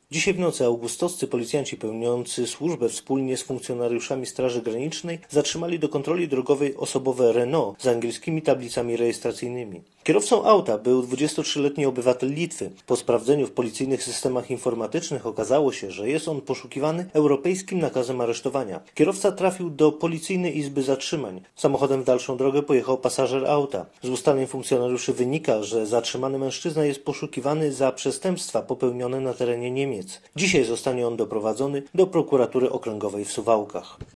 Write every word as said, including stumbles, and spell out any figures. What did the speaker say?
Dzisiaj w nocy augustowscy policjanci pełniący służbę wspólnie z funkcjonariuszami Straży Granicznej zatrzymali do kontroli drogowej osobowe Renault z angielskimi tablicami rejestracyjnymi. Kierowcą auta był dwudziestotrzyletni obywatel Litwy. Po sprawdzeniu w policyjnych systemach informatycznych okazało się, że jest on poszukiwany europejskim nakazem aresztowania. Kierowca trafił do policyjnej izby zatrzymań. Samochodem w dalszą drogę pojechał pasażer auta. Z ustaleń funkcjonariuszy wynika, że zatrzymany mężczyzna jest poszukiwany za przestępstwa popełnione na terenie Niemiec. Dzisiaj zostanie on doprowadzony do prokuratury okręgowej w Suwałkach.